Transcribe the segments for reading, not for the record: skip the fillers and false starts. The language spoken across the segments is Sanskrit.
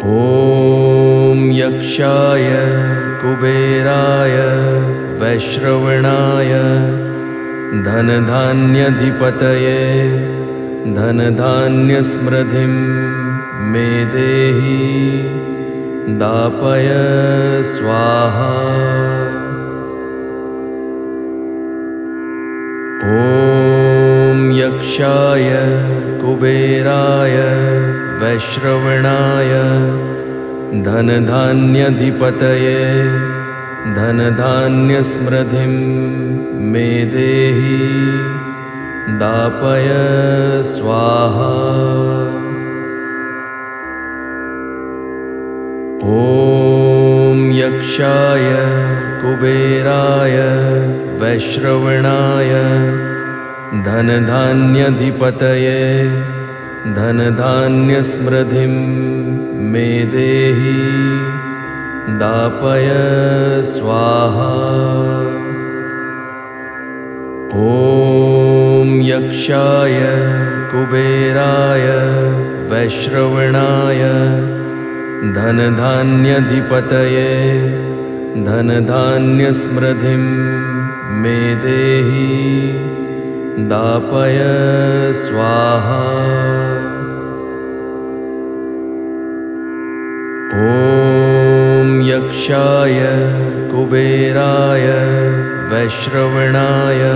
ॐ यक्षाय कुबेराय वैश्रवणाय धनधान्याधिपतये धनधान्यसमृद्धिं मे देहि दापय स्वाहा। ॐ यक्षाय कुबेराय वैश्रवणाय धनधान्याधिपतये धनधान्यसमृद्धिं मे देहि दापय स्वाहा। ॐ यक्षाय कुबेराय वैश्रवणाय धनधान्याधिपतये धनधान्यसमृद्धिं मे देहि दापय स्वाहा। ॐ यक्षाय कुबेराय वैश्रवणाय धनधान्याधिपतये धनधान्यसमृद्धिं मे देहि दापय स्वाहा। ॐ यक्षाय कुबेराय वैश्रवणाय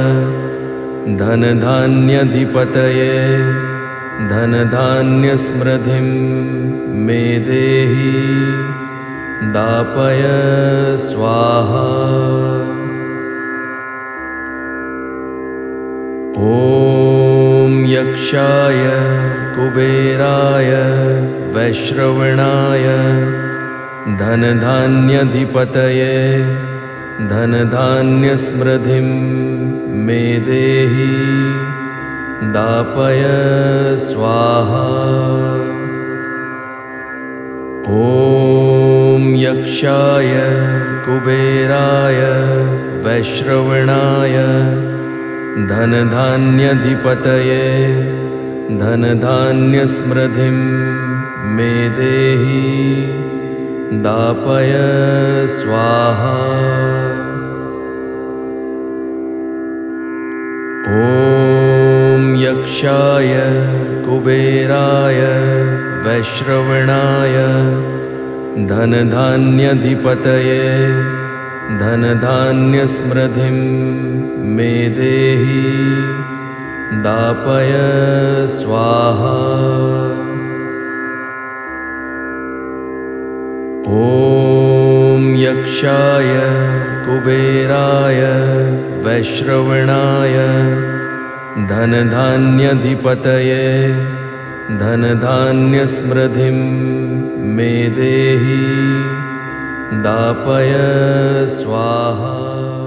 धनधान्याधिपतये धनधान्यसमृद्धिं मे देहि दापय स्वाहा। ॐ यक्षाय कुबेराय वैश्रवणाय धनधान्याधिपतये धनधान्यसमृद्धिं मे देहि दापय स्वाहा। ॐ यक्षाय कुबेराय वैश्रवणाय धनधान्याधिपतये धनधान्यसमृद्धिं मे देहि दापय स्वाहा। ॐ यक्षाय कुबेराय वैश्रवणाय धनधान्याधिपतये धनधान्यसमृद्धिं मे देहि दापय स्वाहा। ॐ यक्षाय कुबेराय वैश्रवणाय धनधान्याधिपतये धनधान्यसमृद्धिं मे देहि दापय स्वाहा।